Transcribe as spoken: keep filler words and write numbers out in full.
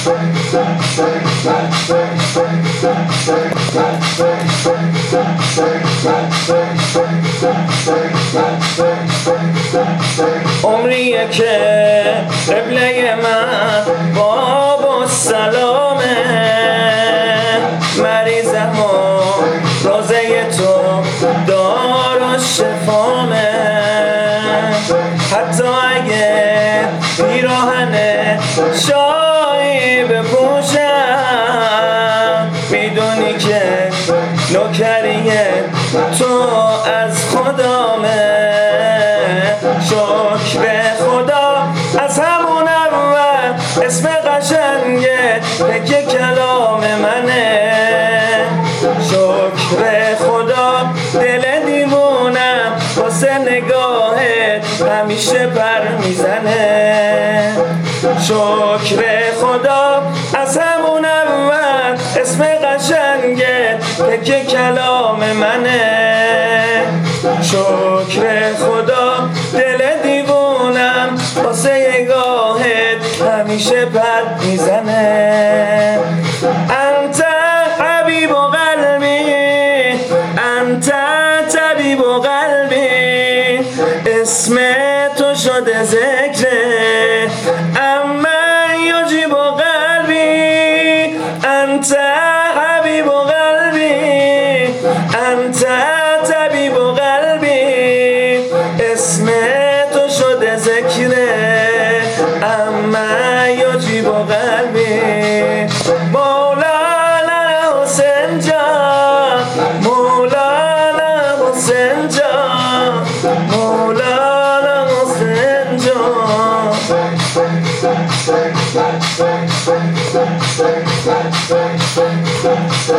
عمریه که قبله من بابا سلامه، مریضم و روزه تو دار و شفامه. حتی اگه پیراهن شایی بپوشم، میدونی که نوکریه تو از خدامه. شکر خدا از همون اول اسم قشنگه تکه کلام منه. شکر خدا دل دیوونم واسه نگاهت همیشه پر میزنه. شکر خدا از همون اول اسم قشنگه تکه کلام منه. شکر خدا دل دیوونم واسه نگاهت همیشه پر میزنه. انت حبیب و قلبی، انت طبیب و قلبی، اسم تو شده ذکره اما یجیب و قلبی. انت حبیب و قلبی، انت طبیب و قلبی، اسم تو شده ذکره اما یجیب و قلبی. مولانا حسین جان، مولانا حسین جان، مولانا حسین جان.